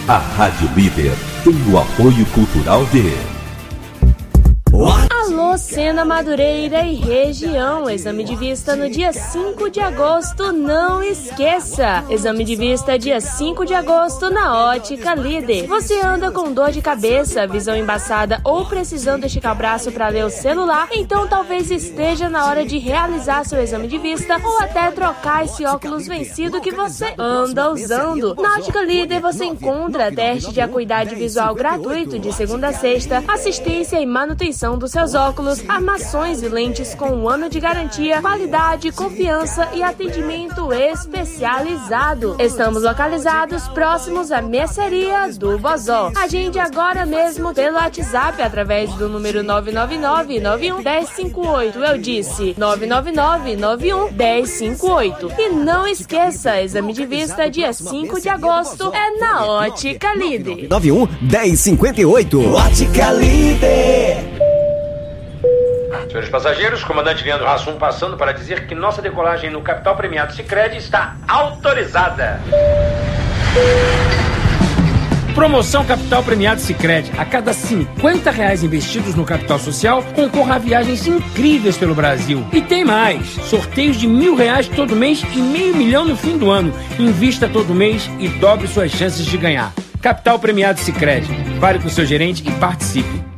A Rádio Líder tem o apoio cultural de... Alô, Sena Madureira e região, exame de vista no dia 5 de agosto, não esqueça! Exame de vista dia 5 de agosto na Ótica Líder. Você anda com dor de cabeça, visão embaçada ou precisando esticar o braço para ler o celular? Então talvez esteja na hora de realizar seu exame de vista ou até trocar esse óculos vencido que você anda usando. Na Ótica Líder você encontra teste de acuidade visual gratuito de segunda a sexta, assistência e manutenção dos seus óculos, armações e lentes com 1 ano de garantia, qualidade, confiança e atendimento especializado. Estamos localizados próximos à mercearia do Bozó. Agende agora mesmo pelo WhatsApp através do número 999-91-1058. Eu disse 999-91-1058. E não esqueça, exame de vista dia 5 de agosto é na Ótica Líder. 91-1058. Ótica Líder. Senhores passageiros, comandante Leandro Hassum passando para dizer que nossa decolagem no Capital Premiado Sicredi está autorizada. Promoção Capital Premiado Sicredi. A cada R$50 investidos no capital social, concorra a viagens incríveis pelo Brasil. E tem mais, sorteios de R$1.000 todo mês e R$500 mil no fim do ano. Invista todo mês e dobre suas chances de ganhar. Capital Premiado Sicredi. Fale com o seu gerente e participe.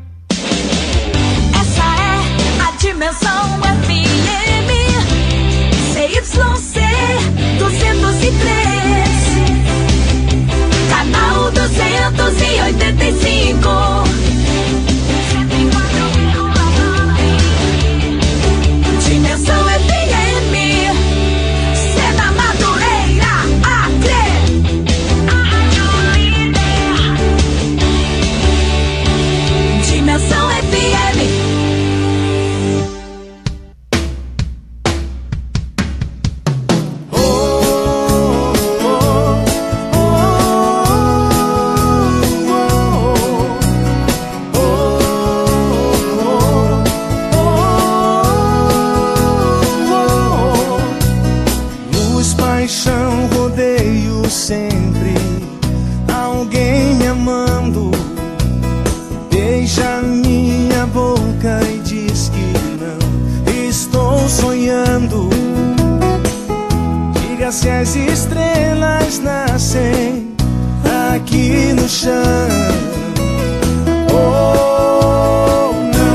Dimensão FM CYC 203, canal 285, Dimensão FM, Sena Madureira, Acre, Dimensão FM. Sempre alguém me amando, beija minha boca e diz que não estou sonhando. Diga se as estrelas nascem aqui no chão. Oh,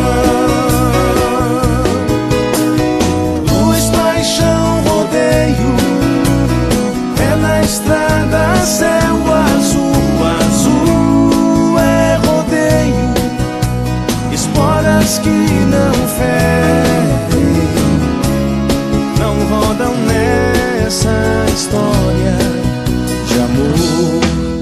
não. Luz, paixão, rodeio, é na estrada, céu azul, azul é rodeio, esporas que não ferem, não rodam nessa história de amor.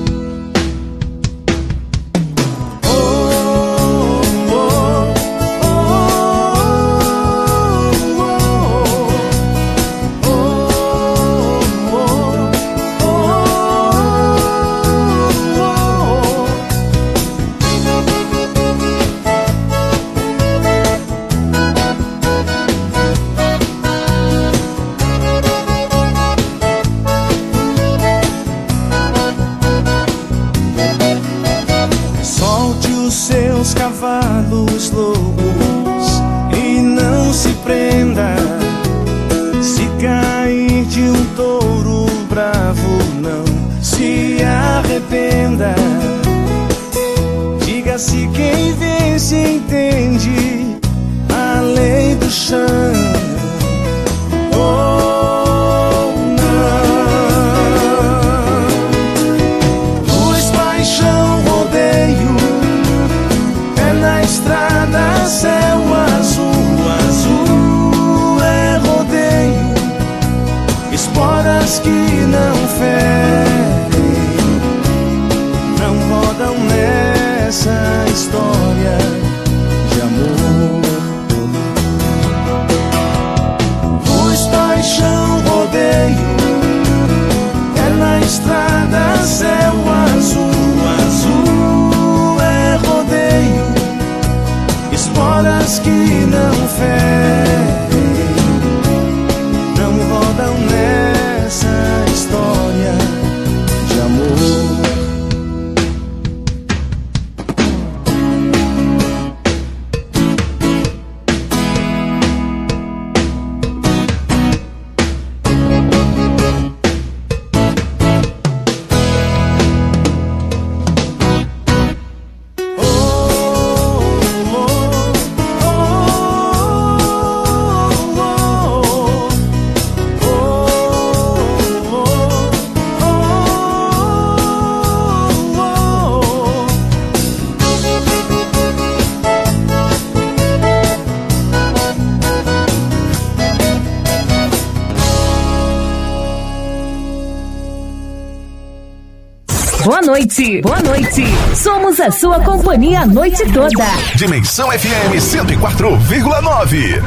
Seus cavalos loucos e não se prenda. Se cair de um touro bravo, não se arrependa. Diga-se quem vence entende a lei do chão. Oh, não. Luz, paixão, rodeio, na estrada, Boa noite. Boa noite. Somos a sua companhia a noite toda. Dimensão FM 104,9.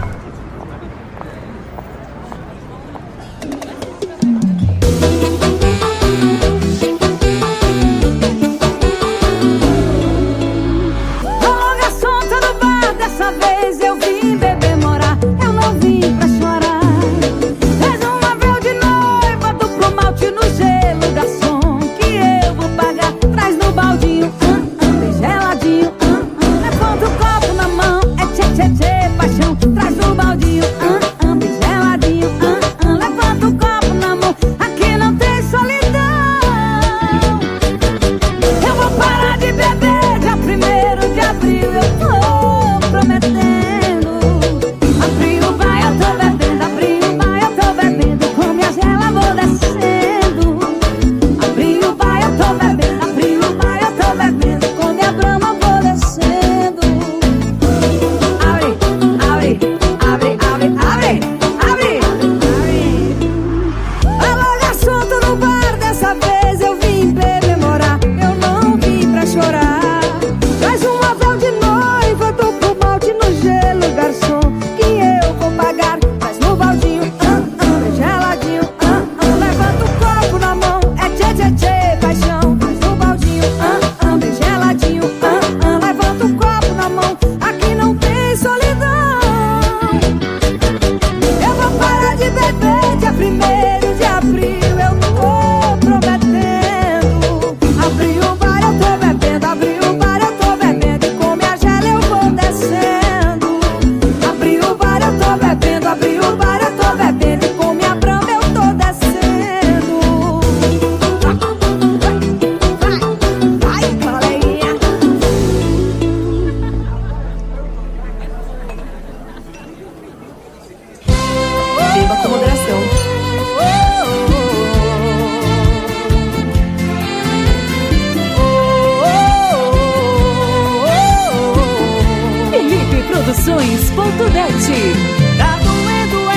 Tá doendo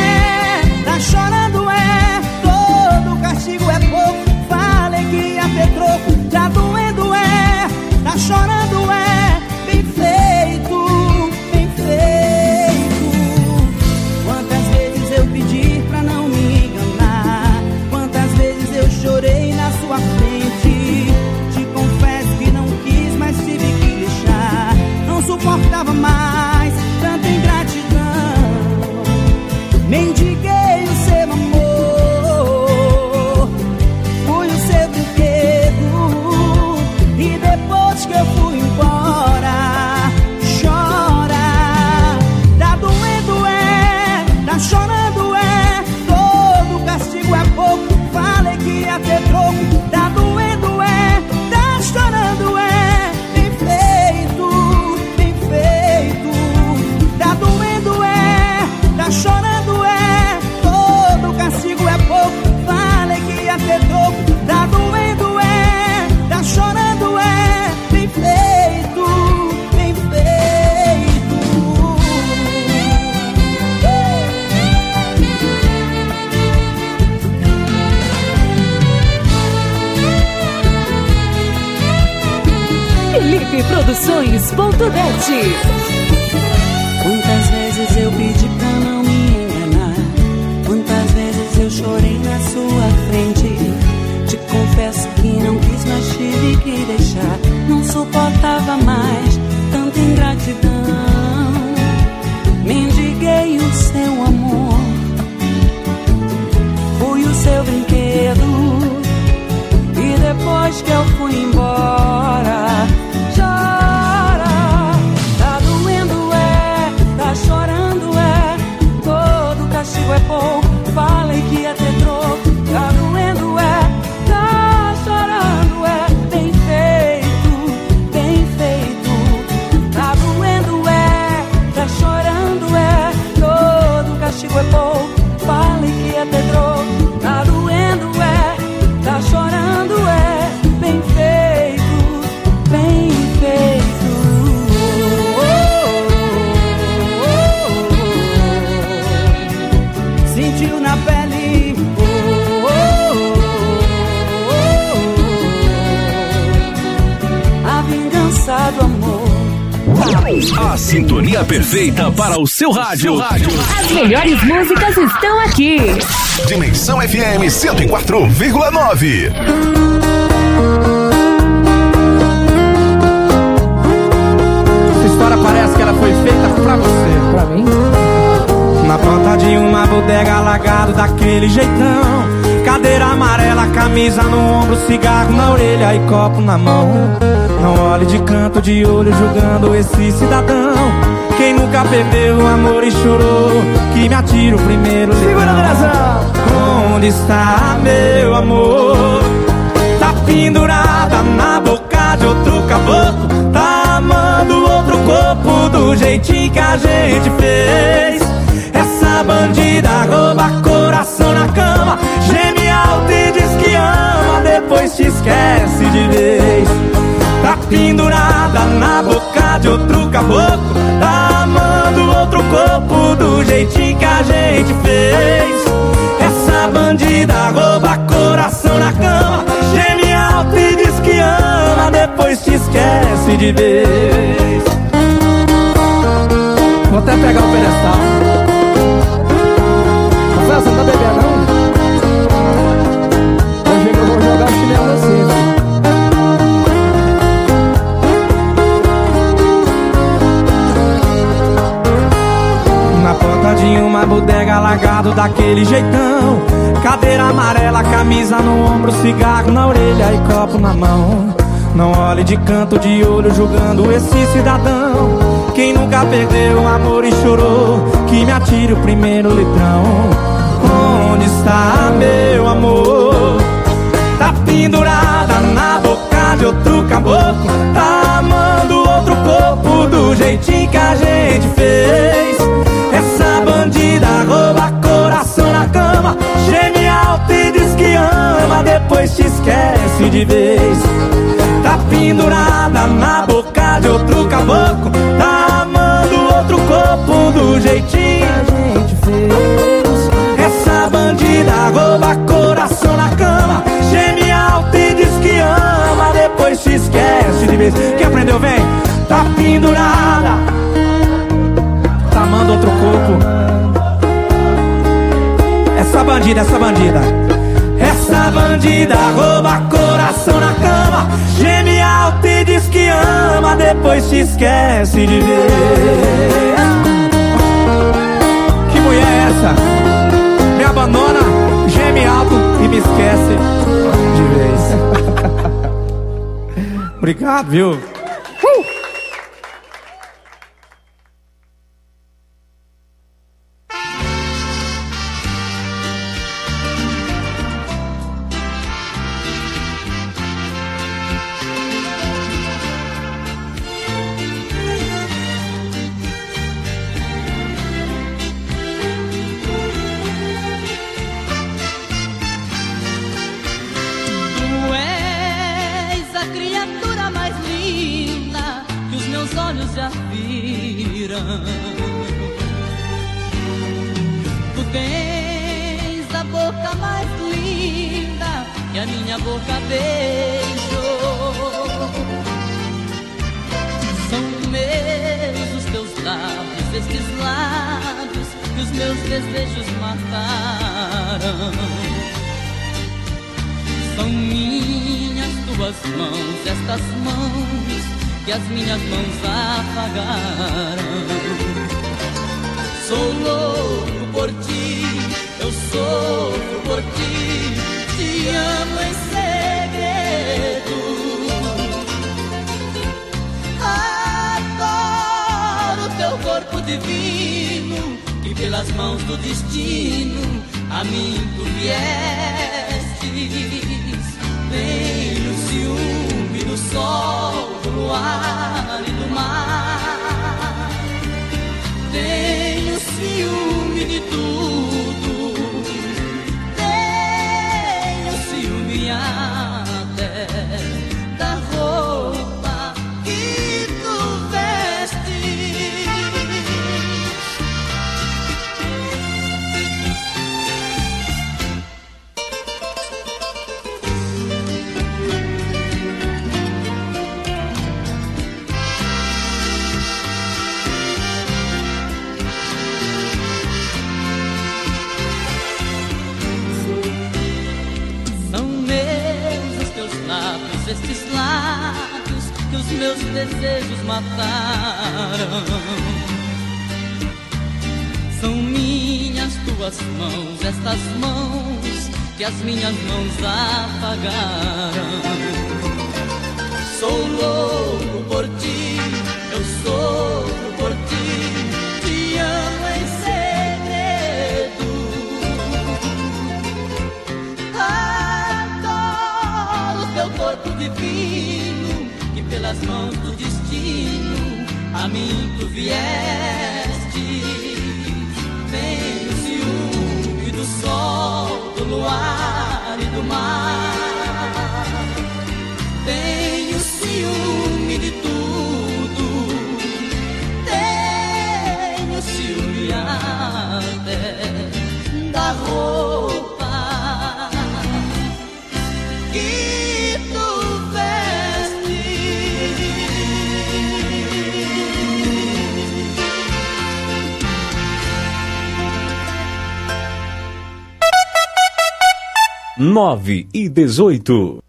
tá chorando todo castigo é pouco, falei que ia ter troco. Tá doendo tá chorando bem feito, bem feito. Quantas vezes eu pedi pra não me enganar, quantas vezes eu chorei na sua frente. Te confesso que não quis, mas tive que deixar. Não suportava mais tanta ingratidão. Mendiguei o seu amor, fui o seu brinquedo, e depois que eu fui embora, chora. Tá doendo tá chorando todo castigo é pouco, falei que ia ter troco. Tá doendo tá chorando bem feito, bem feito. Tá doendo tá chorando todo castigo é pouco, falei que ia ter troco. Tá doendo tá chorando bem feito, bem feito. Felipe Produções.net. Quantas vezes eu pedi pra não me enganar, quantas vezes eu chorei na sua frente. Te confesso que não quis, mas tive que deixar. Não suportava mais tanta ingratidão. Mendiguei o seu amor, fui o seu brinquedo, e depois que eu fui embora, chora. Tá doendo A sintonia perfeita para o seu rádio. As melhores músicas estão aqui. Dimensão FM 104,9. Essa história parece que ela foi feita pra você. Pra mim? Na porta de uma bodega, largado daquele jeitão, cadeira amarela, camisa no ombro, cigarro na orelha e copo na mão. Não olhe de canto de olho julgando esse cidadão. Quem nunca perdeu o amor e chorou, que me atira o primeiro litrão. Onde está meu amor? Tá pendurada na boca de outro caboclo, tá amando outro corpo do jeitinho que a gente fez. Essa bandida rouba coração na cama, geme alto e diz que ama, depois te esquece de vez. Tá pendurada na boca de outro caboclo, tá amando outro corpo do jeitinho que a gente fez. Essa bandida rouba coração na cama, geme alto e diz que ama, depois te esquece de vez. Vou até pegar o pedestal. Rafael, você não tá bebendo não? Hoje eu vou jogar o chinelo assim, velho. Na porta de uma bodega, largado daquele jeitão, cadeira amarela, camisa no ombro, cigarro na orelha e copo na mão. Não olhe de canto de olho julgando esse cidadão. Quem nunca perdeu o amor e chorou, que me atire o primeiro litrão. Onde está meu amor? Tá pendurada na boca de outro caboclo, tá amando outro corpo do jeitinho que a gente fez. Essa bandida rouba coração na cama, geme alto e diz que ama, depois te esquece de vez. Tá pendurada na boca de outro caboclo, tá amando outro corpo do jeitinho que a gente fez. Essa bandida rouba coração na cama, geme alto e diz que ama, depois te esquece de vez. Quem aprendeu, vem. Tá pendurada, tá amando outro corpo. Essa bandida, essa bandida. Essa bandida rouba coração na cama, geme alto e diz que ama, depois te esquece de ver. Que mulher é essa? Me abandona, geme alto e me esquece de vez. Obrigado, viu? Tu tens a boca mais linda que a minha boca beijou. São meus os teus lábios, estes lábios que os meus desejos mataram. São minhas tuas mãos, estas mãos que as minhas mãos apagaram. Sou louco por ti, eu sofro por ti, te amo em segredo. Adoro teu corpo divino, que pelas mãos do destino a mim tu viestes. Vem no ciúme do sol, do luar e do mar. Tenho ciúme de tudo, tenho ciúme até da roupa que tu vestes. lábios que os meus desejos mataram. São minhas tuas mãos, estas mãos que as minhas mãos apagaram. Sou louco por ti, eu sofro por ti, te amo em segredo. Adoro teu corpo divino, que pelas mãos do destino a mim tu vieste. Vem o ciúme do sol, do luar e do mar. Tem o ciúme de tudo, tem o ciúme até da roupa que tu veste. 9h18.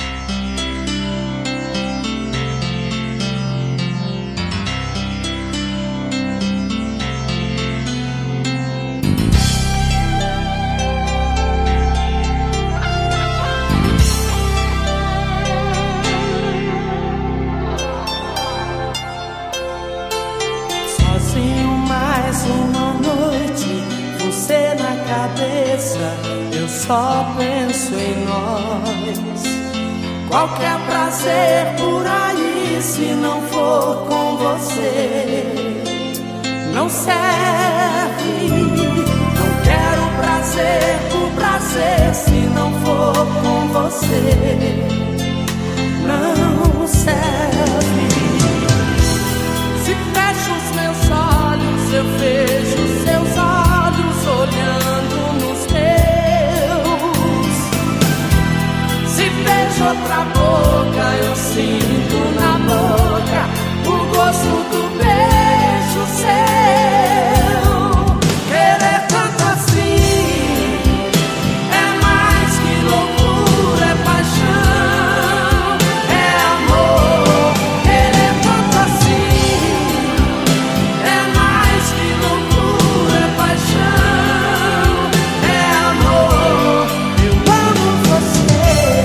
Sozinho mais uma noite, você na cabeça, eu só penso em nós. Qualquer prazer por aí, se não for com você, não serve. Não quero prazer por prazer, se não for com você, não serve. Se fecho os meus olhos, eu vejo seus olhos olhando nos meus. Se vejo outra boca, eu sinto na boca o gosto do beijo seu. Querer tanto assim é mais que loucura, é paixão, é amor. Querer tanto assim é mais que loucura, é paixão, é amor. Eu amo você.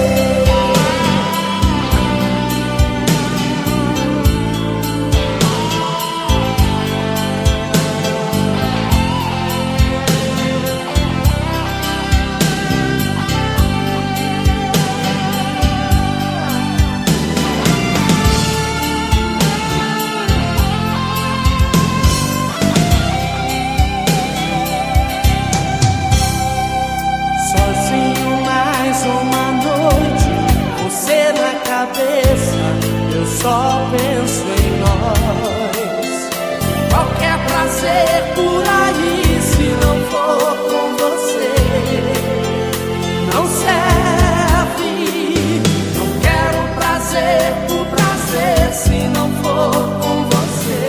Sozinho mais uma noite, você na cabeça, eu só penso em nós. Qualquer prazer por aí, se não for com você, não serve. Não quero prazer por prazer, se não for com você,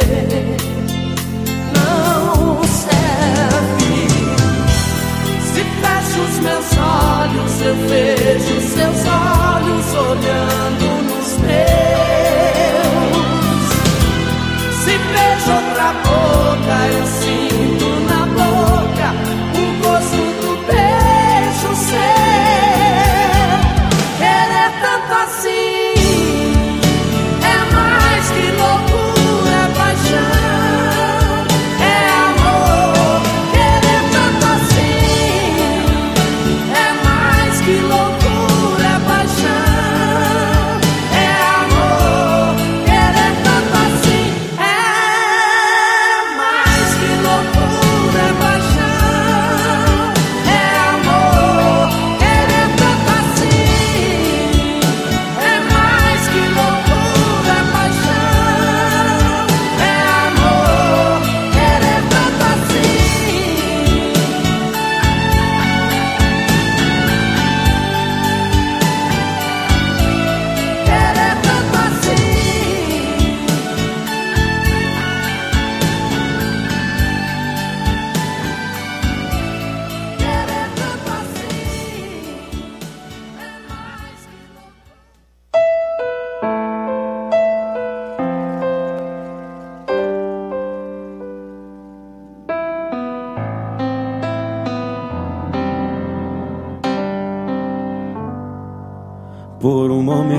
não serve. Se fecho os meus olhos, eu vejo seus olhos olhando nos meus. Se vejo outra boca, eu sinto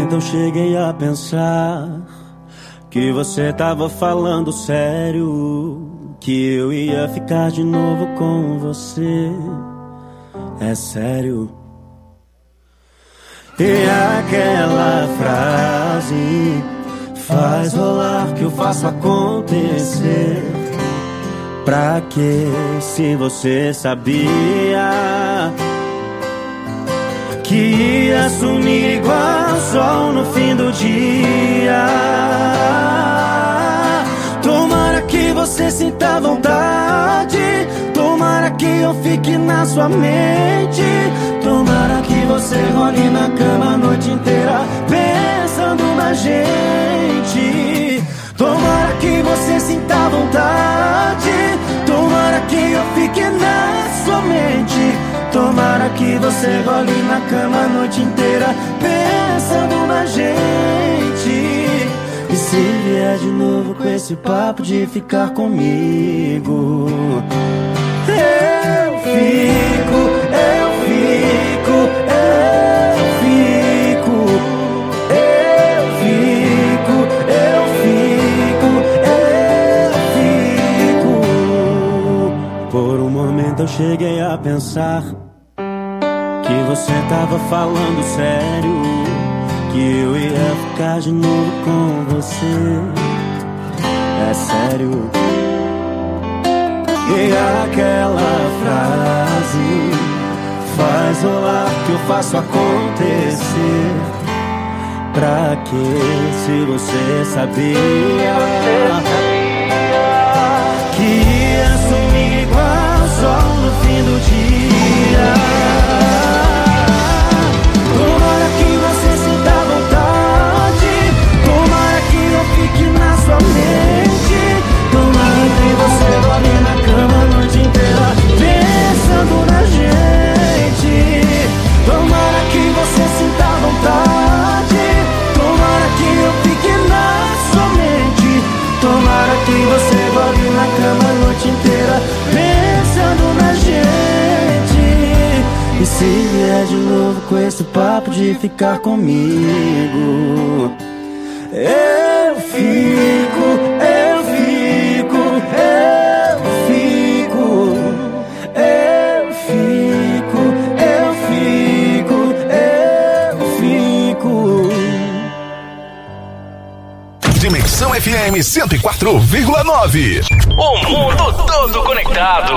momento eu cheguei a pensar que você tava falando sério, que eu ia ficar de novo com você. É sério. E aquela frase faz rolar que eu faço acontecer. Pra que se você sabia que ia sumir igual sol no fim do dia? Tomara que você sinta vontade, tomara que eu fique na sua mente, tomara que você role na cama a noite inteira pensando na gente. Tomara que você sinta vontade, tomara que eu fique na sua mente, tomara que você role na cama a noite inteira pensando na gente. E se vier de novo com esse papo de ficar comigo, eu fico, eu fico, eu fico, eu fico, eu fico, eu fico. Por um momento eu cheguei a pensar que você tava falando sério, que eu ia ficar de novo com você. É sério. E aquela frase faz rolar que eu faço acontecer. Pra que se você sabia que ia sumir igual sol no fim do dia? Tomara que você sinta vontade, tomara que eu fique na sua mente, tomara que você role na cama a noite inteira pensando na gente. Tomara que você sinta vontade, tomara que eu fique na sua mente, tomara que você role na cama a noite inteira pensando na gente. E se vier de novo com esse papo de ficar comigo, eu fico, eu fico, eu fico, eu fico, eu fico, eu fico. Dimensão FM 104,9. O mundo todo conectado.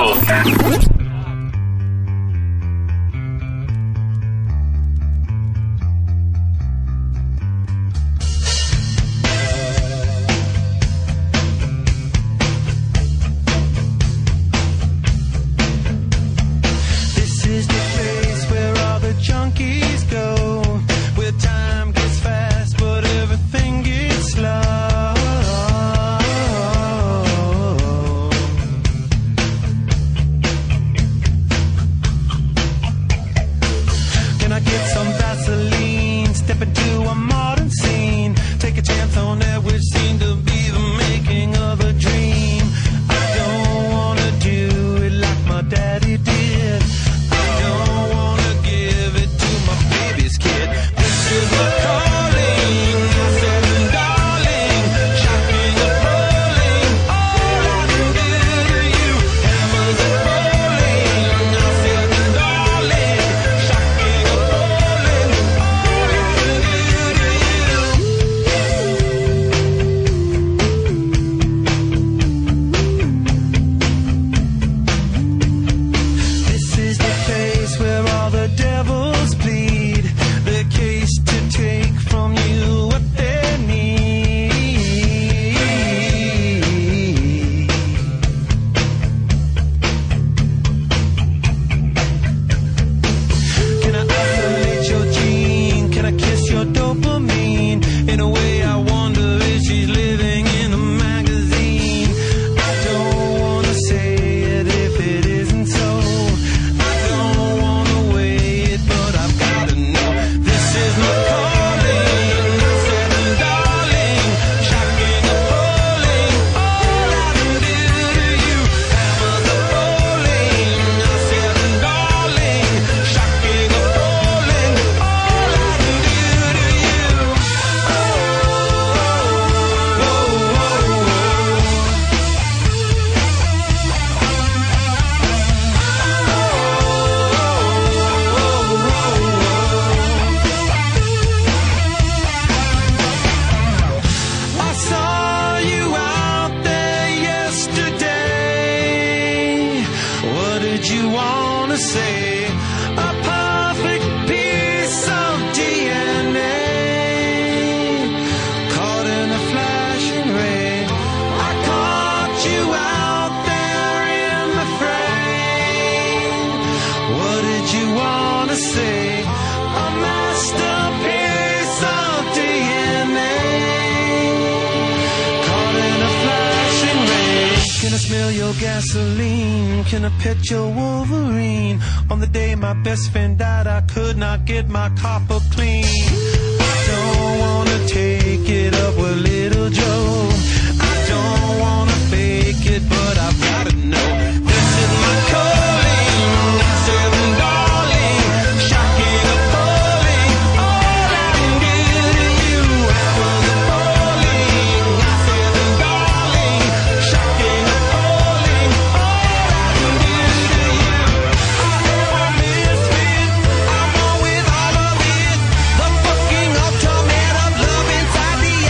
fill your gasoline? Can I pet your Wolverine? On the day my best friend died, I could not get my copper clean. I don't wanna take it up with little Joe. I don't wanna fake it, but I've gotta know. This is my calling. I said, darling, shocking, appalling. All I can do to you was appalling. I said, darling, shocking, appalling. All I can do to you. I'm a misfit. I'm on with all of it. The fucking ultimate of love inside the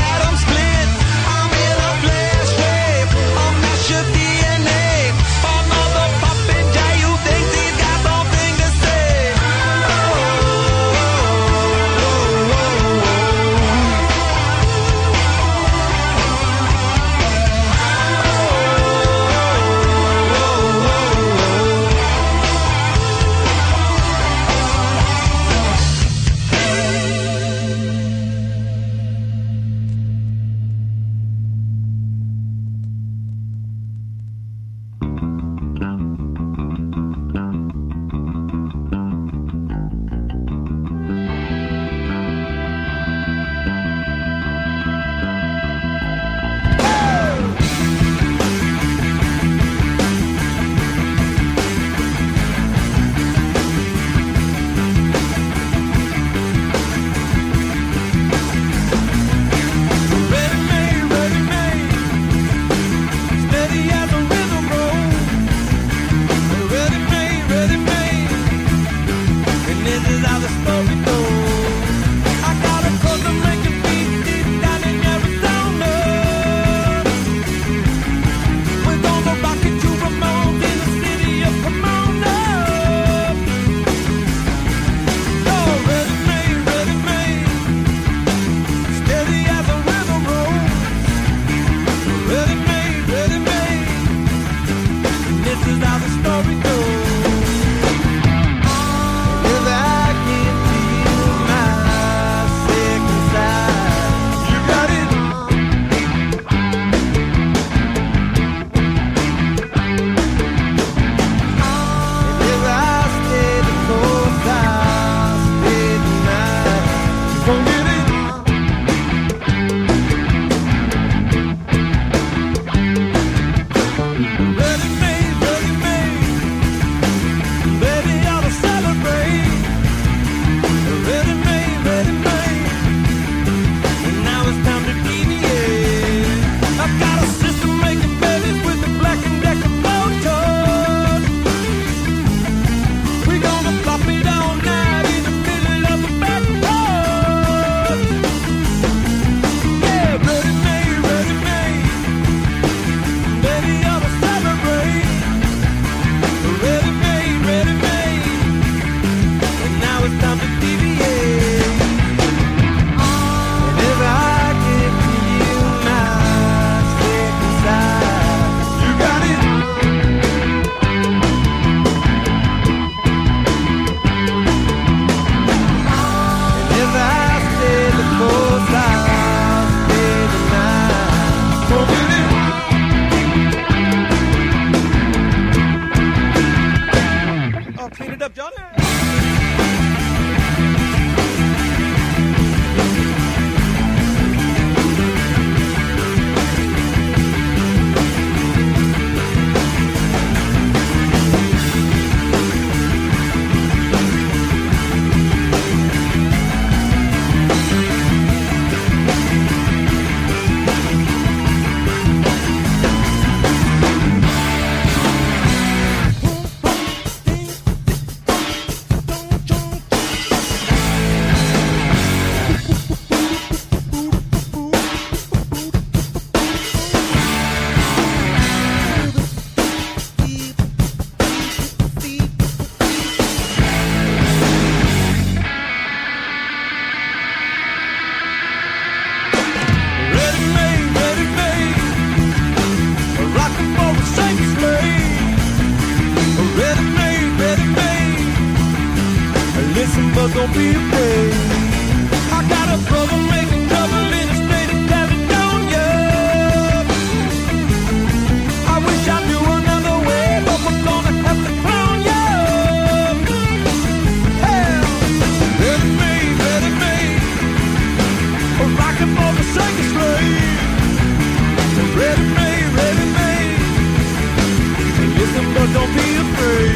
but don't be afraid.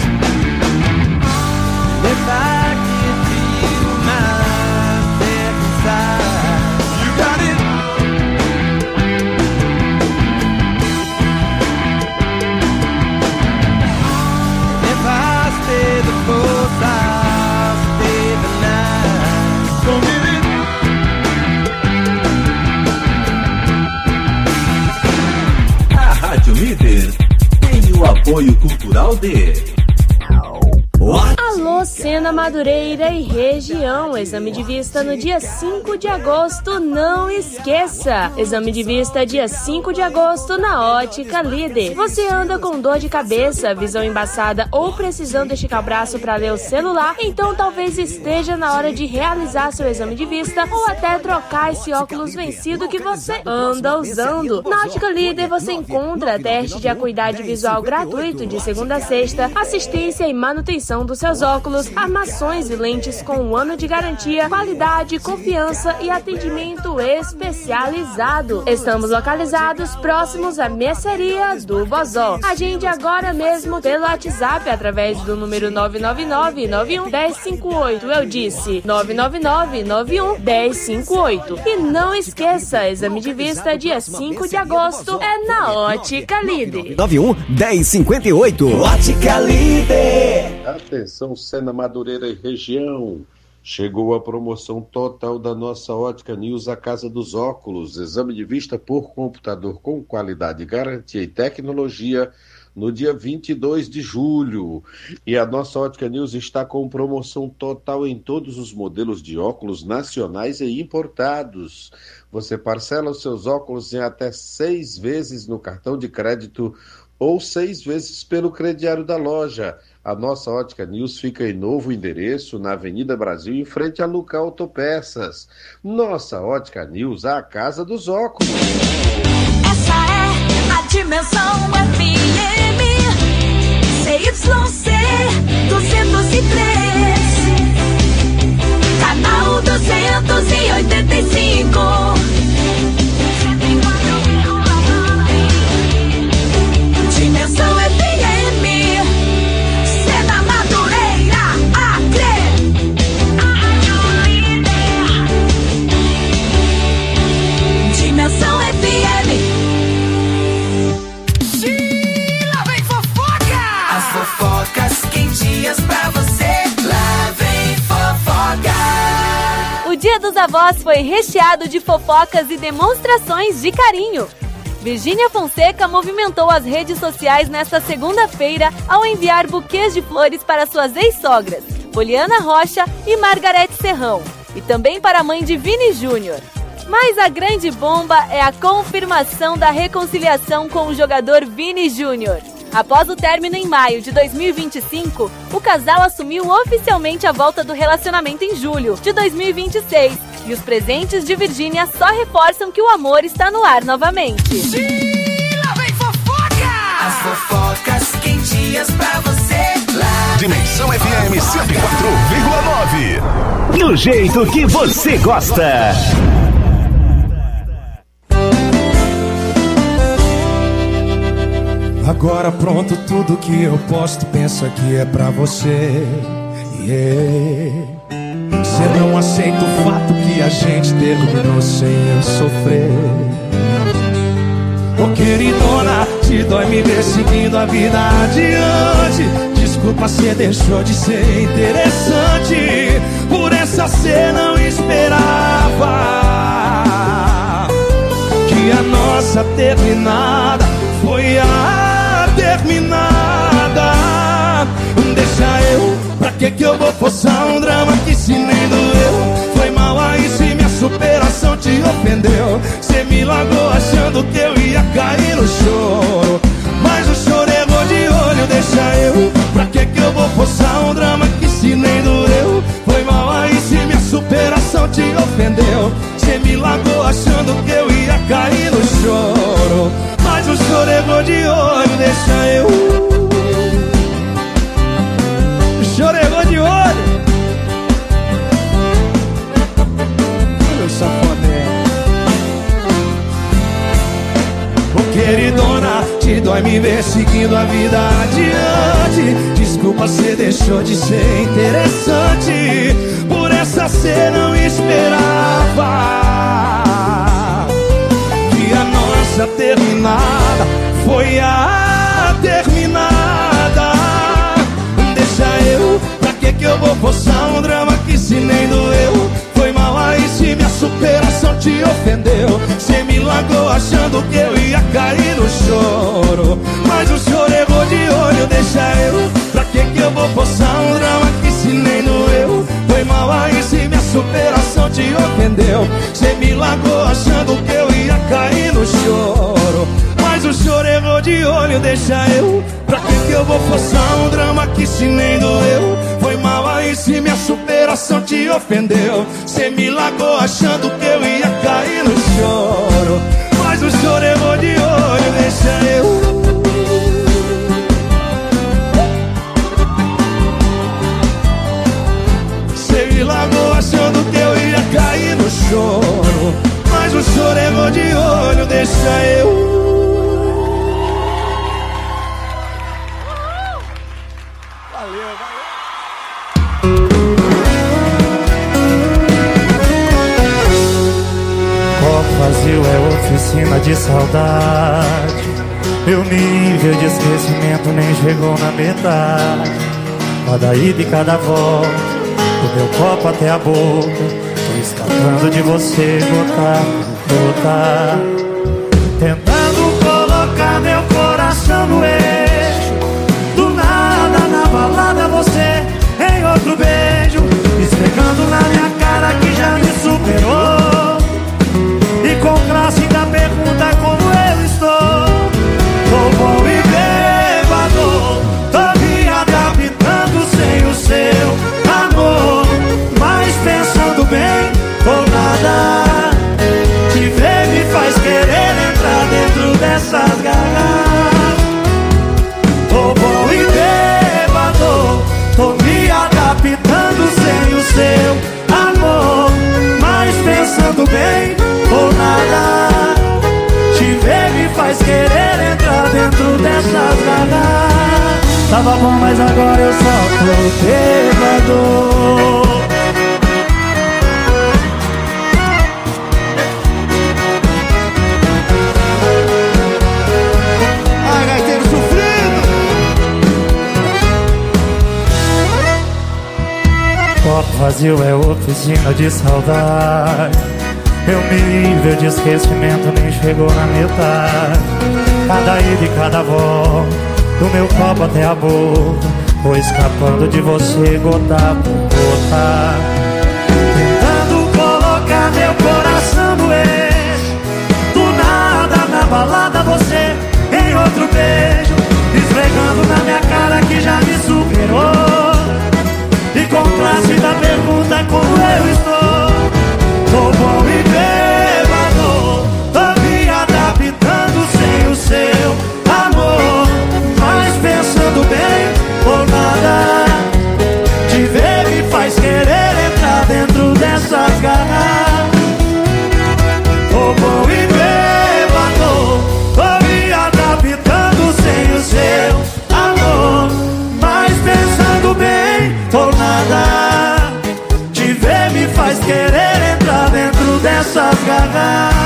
If I give you my second side, you got it. If I stay the course, I'll stay the night. Don't give it. A Rádio Líder tem o apoio cultural de... Alô, Sena Madureira e região. Exame de vista no dia 5 de agosto, não esqueça. Exame de vista dia 5 de agosto na Ótica Líder. Você anda com dor de cabeça, visão embaçada ou precisando esticar o braço para ler o celular? Então talvez esteja na hora de realizar seu exame de vista ou até trocar esse óculos vencido que você anda usando. Na Ótica Líder você encontra teste de acuidade visual gratuito de segunda a sexta, assistência e manutenção dos seus óculos, armações e lentes com 1 ano de garantia, qualidade, confiança e atendimento especializado. Estamos localizados próximos à mercearia do Bozó. Agende agora mesmo pelo WhatsApp através do número 999-91-1058. Eu disse 999-91-1058. E não esqueça, exame de vista dia 5 de agosto é na Ótica Líder. 91-1058. Ótica Líder. Atenção, Sena Madureira e região. Chegou a promoção total da nossa Ótica News, a Casa dos Óculos. Exame de vista por computador com qualidade, garantia e tecnologia no dia 22 de julho. E a nossa Ótica News está com promoção total em todos os modelos de óculos nacionais e importados. Você parcela os seus óculos em até 6 vezes no cartão de crédito ou 6 vezes pelo crediário da loja. A nossa Ótica News fica em novo endereço, na Avenida Brasil, em frente a Luca Autopeças. Nossa Ótica News, a casa dos óculos. Essa é a Dimensão FM, CYC 203, canal 285. Dimensão FM, Sena Madureira, Acre. Dimensão FM. Lá vem fofoca! As fofocas quentinhas pra você. Lá vem fofoca! O Dia dos Avós foi recheado de fofocas e demonstrações de carinho. Virgínia Fonseca movimentou as redes sociais nesta segunda-feira ao enviar buquês de flores para suas ex-sogras, Poliana Rocha e Margarete Serrão, e também para a mãe de Vini Júnior. Mas a grande bomba é a confirmação da reconciliação com o jogador Vini Júnior. Após o término em maio de 2025, o casal assumiu oficialmente a volta do relacionamento em julho de 2026. E os presentes de Virgínia só reforçam que o amor está no ar novamente. Lá vem fofoca! As fofocas quentinhas pra você. Lá Dimensão FM 104,9. Do jeito que você gosta. Agora pronto, tudo que eu posto, pensa que é pra você. Você não aceita o fato que a gente terminou sem eu sofrer. Ô queridona, te dói me ver seguindo a vida adiante. Desculpa, cê deixou de ser interessante. Por essa cê não esperava que a nossa terminada foi a terminada. Deixa eu, pra que eu vou forçar um drama que se nem doeu? Foi mal aí se minha superação te ofendeu. Cê me largou achando que eu ia cair no choro, mas o choro errou de olho. Deixa eu, pra que eu vou forçar um drama que se nem doeu? Foi mal aí se minha superação te ofendeu. Cê me largou achando que eu ia cair no choro, mas o choro errou de olho. Deixa eu, chorou de olho. Meu safadão. Dói me ver seguindo a vida adiante. Desculpa, cê deixou de ser interessante. Por essa cê não esperava que a nossa terminada foi a terminada. Deixa eu, pra que eu vou forçar um drama que se nem doeu? Foi mal aí se minha superação te ofendeu. Cê me largou achando que eu ia cair no choro, mas o choro errou de olho. Deixa eu, pra que eu vou forçar um drama que se nem doeu? Foi mal aí se minha superação te ofendeu. Cê me largou achando que eu ia cair no choro, mas o choro errou de olho. Deixa eu, pra que eu vou forçar um drama que se nem doeu? Foi mal aí se minha superação te ofendeu. Cê me largou achando que eu ia cair no choro, mas o choro errou de olho. Deixa eu. Cê me largou achando que eu ia cair no choro, mas o choro errou de olho. Deixa eu. Vazio é oficina de saudade. Meu nível de esquecimento nem chegou na metade. Cada ida e cada volta, do meu copo até a boca, tô escapando de você, gota por gota, tentando colocar meu coração no eixo. Do nada na balada você em outro beijo, esfregando na minha cara que já me superou. E com classe ainda pergunta como eu estou. Tô bom e bêbado, tô me adaptando sem o seu amor. Mas pensando bem ou nada, te ver me faz querer entrar dentro dessas garras. Tô bom e bêbado, tô me adaptando sem o seu amor. Mas pensando bem ou nada, te ver me faz querer entrar dentro dessas garras. Tava bom, mas agora eu só tô bêbado. Ai, gaiteiro sofrido. Copo vazio é oficina de saudade. Meu nível de esquecimento nem chegou na metade. Cada ida e cada volta, do meu copo até a boca, vou escapando de você gota por gota, tentando colocar meu coração no eixo. Do nada na balada você em outro beijo, esfregando na minha cara que já me superou. E com classe da pergunta como eu estou. Tô bom e bêbado, tô me adaptando sem o seu amor. Mas pensando bem ou nada, te ver me faz querer entrar dentro dessas garras. Tô bom e bêbado, tô me adaptando sem o seu amor. Mas pensando bem ou nada, te ver me faz querer entrar dentro dessas garras.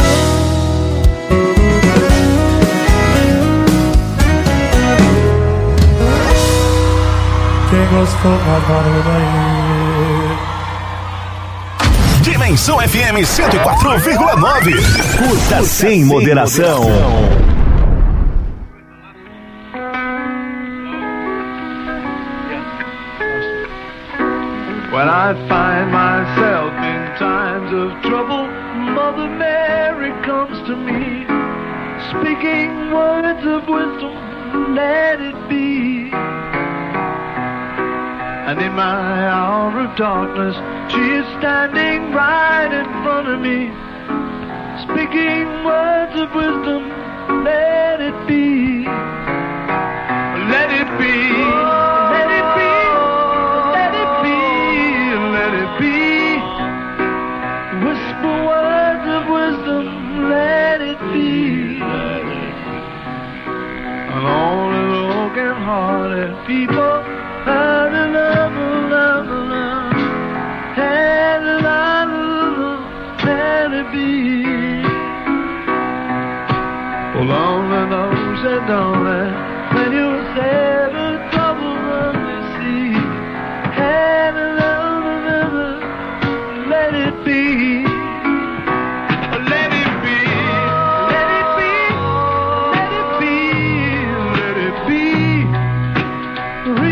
Quem gostou, faz barulho aí. Dimensão FM 104,9. Curta sem moderação. When I find myself in times of trouble, Mother Mary comes to me, speaking words of wisdom, let it be. And in my hour of darkness, she is standing right in front of me, speaking words of wisdom, let it be. Let it be. Let it be. Let it be. Let it be. Whisper words of wisdom, let it be. people. And love, love, love. And love, let it be. Oh, long and long said, darling, when you said the trouble of the sea. And love, love, let it be. Let it be. Let it be. Let it be. Let it be.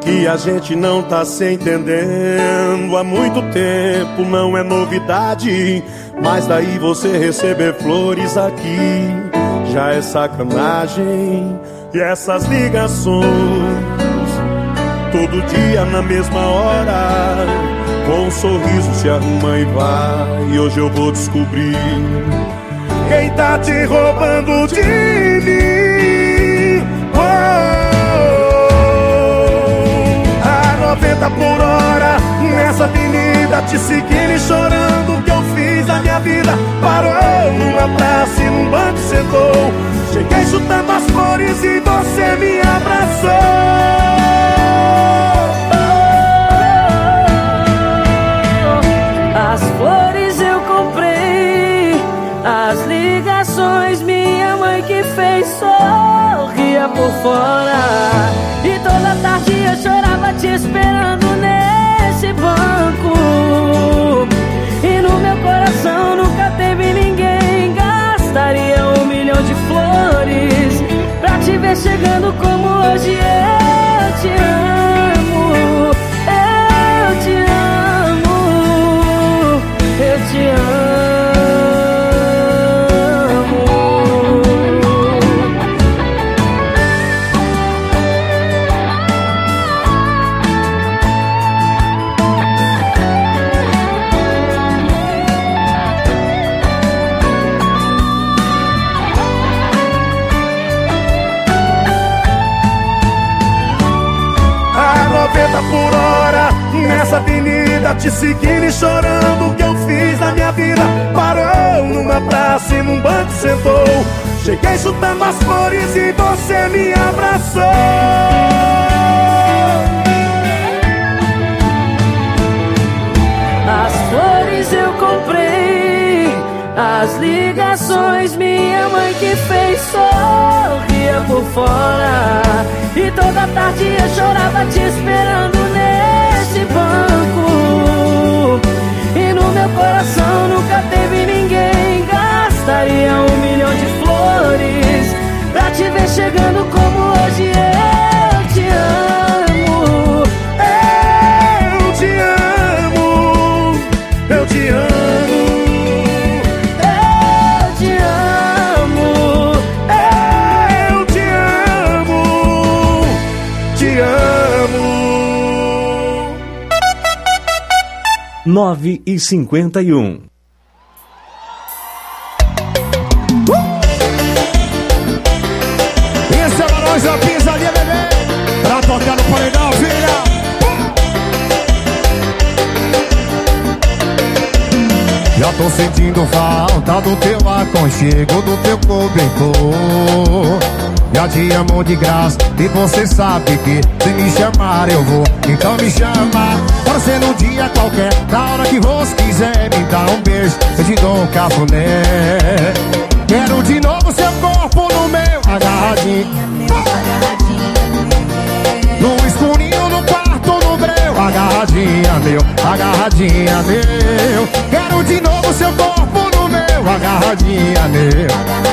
que a gente não tá se entendendo há muito tempo, não é novidade. Mas daí você receber flores aqui já é sacanagem. E essas ligações todo dia na mesma hora, com um sorriso se arruma e vai. E hoje eu vou descobrir quem tá te roubando de mim. A 90 por hora nessa avenida, te seguindo e chorando. O que eu fiz na minha vida? Parou numa praça e num banco sentou. Cheguei chutando as flores e você me abraçou. As flores eu comprei, as ligações minha mãe que fez, sorria por fora. E toda tarde eu chorava te esperando nesse banco. E no meu coração nunca teve ninguém. Gastaria 1 milhão de flores pra te ver chegando como hoje. Eu te amo, eu te amo, eu te amo. Por hora nessa avenida, te seguindo e chorando. O que eu fiz na minha vida? Parou numa praça e num banco sentou. Cheguei chutando as flores e você me abraçou. As flores eu comprei, as ligações minha mãe que fez, sorria por fora. E toda tarde eu chorava te esperando nesse banco. E no meu coração nunca teve ninguém. Gastaria 1 milhão de flores pra te ver chegando como hoje. Eu te amo, eu te amo, eu te amo. Nove e 51. Esse é o Barões da Pisadinha, bebê, pra tocar no paredão, filha. Já tô sentindo falta do teu aconchego, do teu cobertor. Já te amo de graça e você sabe que se me chamar eu vou. Então me chama, pode ser num dia qualquer, na hora que você quiser. Me dá um beijo, eu te dou um cafuné. Quero de novo seu corpo no meu, agarradinho, no escurinho, no quarto, no breu. Agarradinha meu, agarradinha meu. Quero de novo seu corpo no meu, agarradinha meu,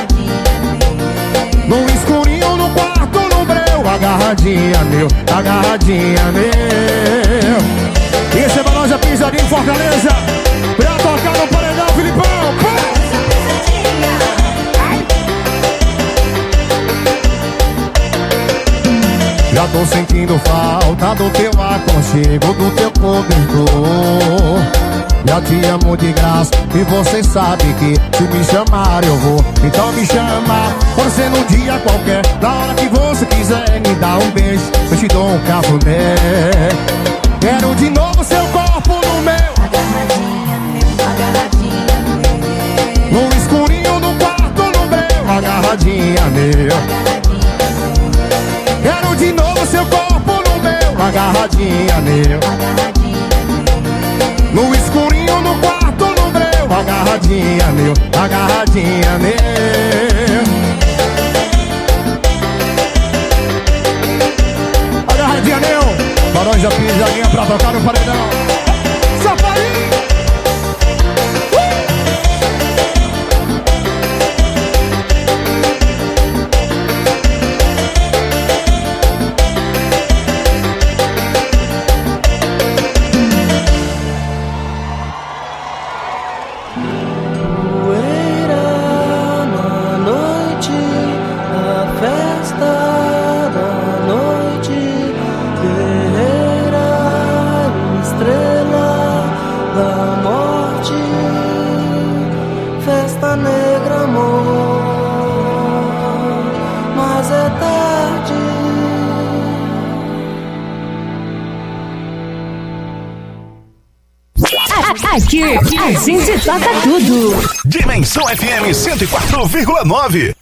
no escurinho, no quarto, no breu. Agarradinha meu, agarradinha meu. Esse é Barões da Pisadinha em Fortaleza, pra tocar no paredão, Filipão. Já tô sentindo falta do teu aconchego, do teu cobertor. Já te amo de graça e você sabe que se me chamar eu vou. Então me chama, pode ser num dia qualquer, na hora que você quiser. Me dá um beijo, eu te dou um cafuné. Quero de novo seu corpo no meu, agarradinha meu, no escurinho, no quarto, no breu. Agarradinha meu, quero de novo seu corpo no meu, agarradinha meu, no escurinho, no quarto, no breu. Agarradinha meu, agarradinha meu. Agarradinha meu, Barões da Pisadinha pra tocar no paredão. Safarinho. Aqui a gente toca tudo. Dimensão FM 104,9.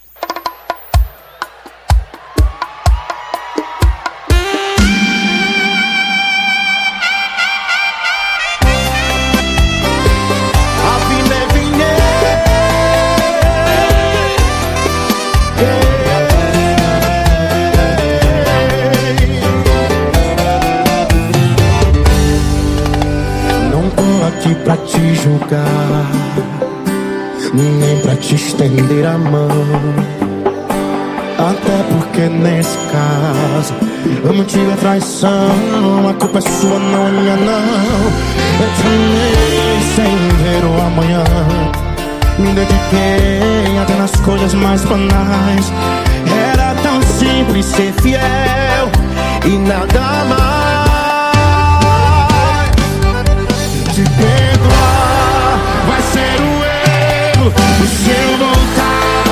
Pra te julgar, nem pra te estender a mão. Até porque nesse caso eu mantive a traição. A culpa é sua, não é minha não. Eu te amei sem ver o amanhã. Me dediquei até nas coisas mais banais. Era tão simples ser fiel e nada mais. Te perdoar vai ser um erro. E se eu voltar,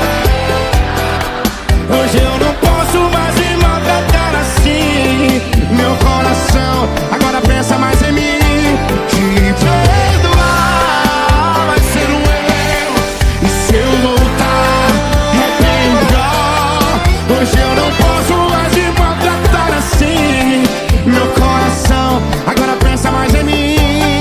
hoje eu não posso mais me maltratar assim. Meu coração agora pensa mais em mim. Te perdoar vai ser um erro. E se eu voltar, é bem melhor. Hoje eu não posso mais me maltratar assim. Meu coração agora pensa mais em mim.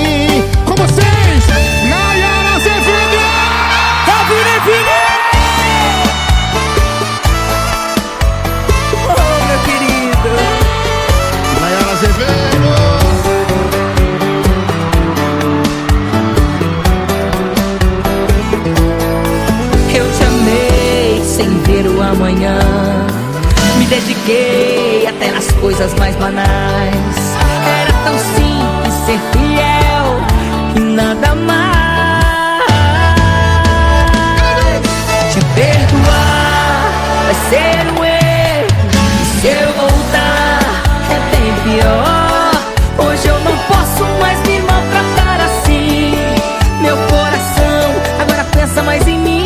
Amanhã me dediquei até nas coisas mais banais. Era tão simples ser fiel e nada mais. Te perdoar vai ser um erro. E se eu voltar é bem pior. Hoje eu não posso mais me maltratar assim. Meu coração agora pensa mais em mim.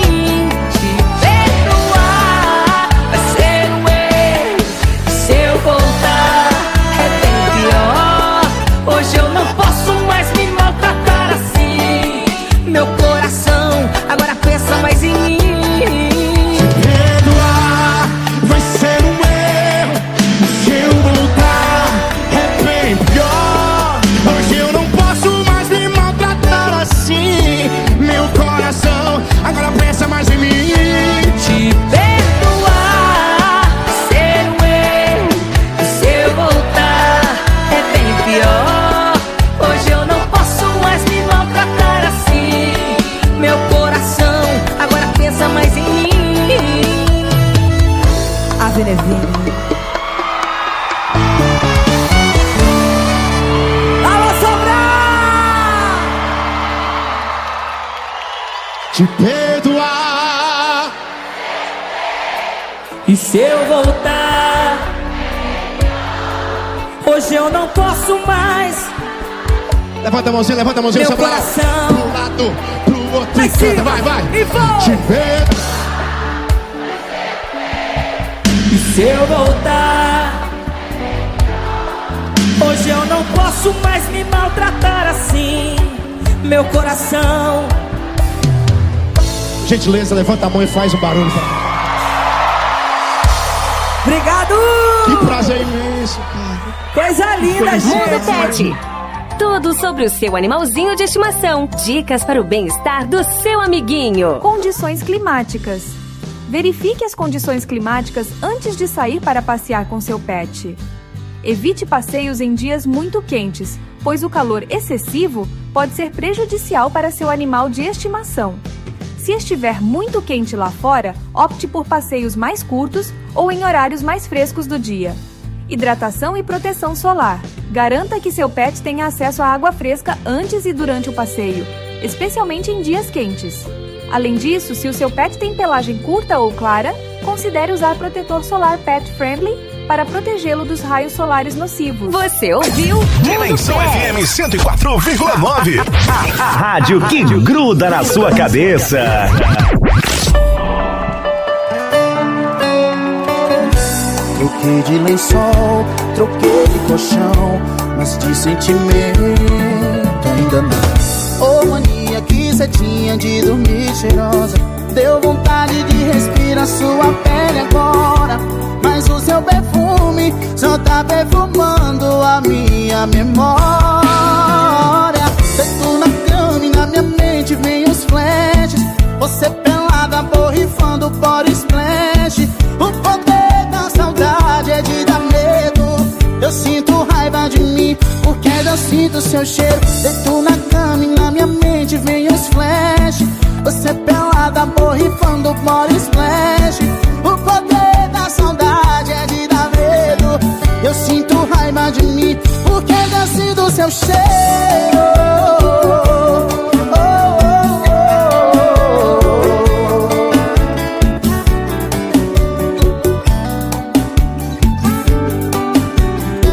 Hoje eu não posso mais me maltratar assim. Meu coração agora pensa mais em mim. Te perdoar vai ser um erro. Se eu voltar é bem pior. Hoje eu não posso mais me maltratar assim. Meu coração agora pensa mais em mim. Te perdoar vai ser um erro. Se eu voltar é bem pior. Mais em mim. Ave Neville. Alô, Sobral! Te perdoar. E se eu voltar, hoje eu não posso mais. Levanta a mãozinha, meu coração. Pro lado, pro outro, e canta, vai. E vou. Te perdoar. E se eu voltar, hoje eu não posso mais me maltratar assim. Meu coração. Gentileza, levanta a mão e faz um barulho. Obrigado! Que prazer imenso, cara. Coisa linda, gente. Mundo Pet. Tudo sobre o seu animalzinho de estimação. Dicas para o bem-estar do seu amiguinho. Condições climáticas. Verifique as condições climáticas antes de sair para passear com seu pet. Evite passeios em dias muito quentes, pois o calor excessivo pode ser prejudicial para seu animal de estimação. Se estiver muito quente lá fora, opte por passeios mais curtos ou em horários mais frescos do dia. Hidratação e proteção solar. Garanta que seu pet tenha acesso à água fresca antes e durante o passeio, especialmente em dias quentes. Além disso, se o seu pet tem pelagem curta ou clara, considere usar protetor solar pet friendly para protegê-lo dos raios solares nocivos. Você ouviu? Dimensão FM 104,9. A rádio que gruda na sua cabeça. Troquei de lençol, troquei de colchão, mas de sentimento ainda não. mania que cê tinha de dormir cheirosa. Deu vontade de respirar sua pele agora, mas o seu perfume só tá perfumando a minha memória. Deito na cama e na minha mente vem os flashes, você pelada borrifando body splash. O poder da saudade é de dar medo. Eu sinto raiva de mim porque eu sinto seu cheiro. Deito na cama e na minha mente vem os flashes, você pelada borrifando body splash. O poder da saudade é de dar medo. Eu sinto raiva de mim porque eu sinto seu cheiro.